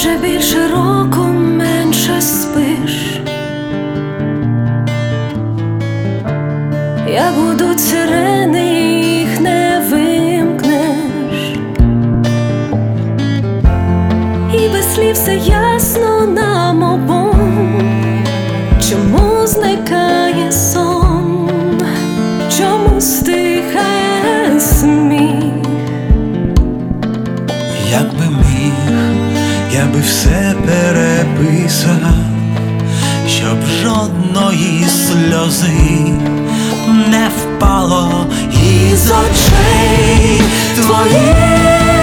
вже більше року менше спиш. Як гудуть сирени, їх не вимкнеш, і без слів все ясно нам обом. Чому зникає сон, чому стихає сміх? Якби міг, я би все переписав, щоб жодної сльози не впало із очей твоїх.